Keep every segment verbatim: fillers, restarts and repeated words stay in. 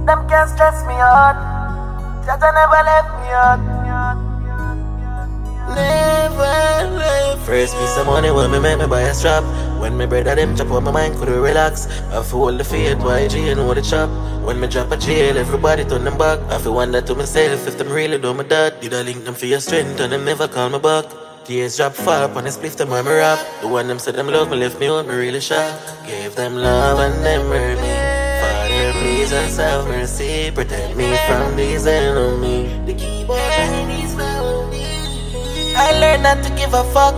Them can't stress me out. Jaja never left me out. Never left. First piece of money when me make me buy a strap. When me brother them chop on my mind could relax. I feel all the fear, Y G and know the chop. When me drop a jail, everybody turn them back. I feel wonder to myself if them really do me that. Did I link them for your strength and them never call me back? Tears drop far up on the spliff them where me rap. The one them said them love me left me out, me really shocked. Gave them love and them hurt me. Father please and have mercy. Protect me from these enemies. The keyboard and these melodies. I learned not to give a fuck.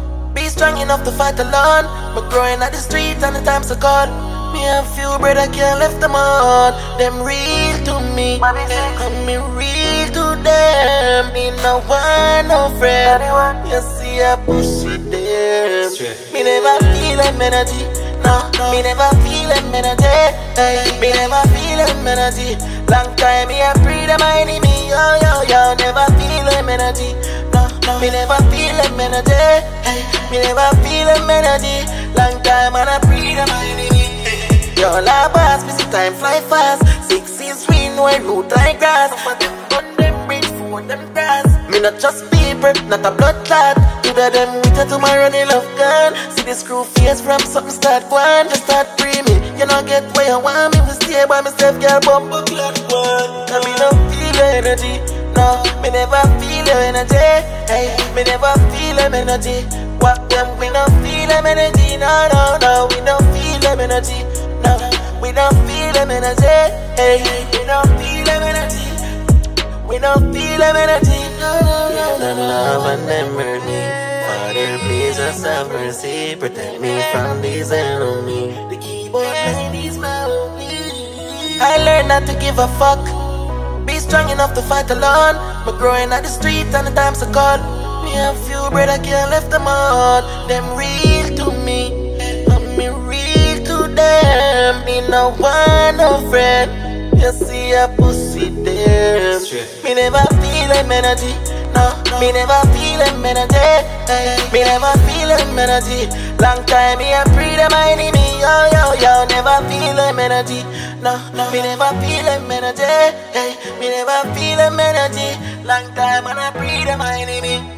Be strong enough to fight alone. But growing at the street and the times are cold. Me and few brother can't left them on. Them real to me, and me real to them. Me no one, no friend. You see I push it them. Me never feel them energy. No, me never feel them energy. Hey, me never feel them energy. Long time me I pray them enemy. Yo yo yo, never feel them energy. No, no, me never feel them energy. Hey, me never feel them energy. Long time and I pray them enemy. Yo, la boss, me see time fly fast. Six is green, white root like grass. But them gun them bridge for them grass. Me not just people, not a blood clot. Either them with a tomorrow they love gun. See the screw face from something start one. Just start free me. You know get where you want me. Me stay by myself, girl, bumper clock one. And me no feel your energy. No, me never feel your energy. Hey, me never feel them energy. What them, we no feel them energy. No, no, no, we no feel them energy. No, we don't feel them energy. Hey, we don't feel them energy. We don't feel them energy. Give them love and them hurt me. Father, please just have mercy. Protect me from these enemies. The keyboard and these melodies. I learned not to give a fuck. Be strong enough to fight alone. But growing at the street and the times are cold. Me and few brother can't left them all. Them real to me. Them, me no one, no friend. You see a pussy them. Me never feel them energy. No, me never feel them energy. Hey, me never feel them energy. Long time me I pray them enemy. Yo yo yo, never feel them energy. No, no, me never feel them energy. Hey, me never feel them energy. Long time and I pray them enemy.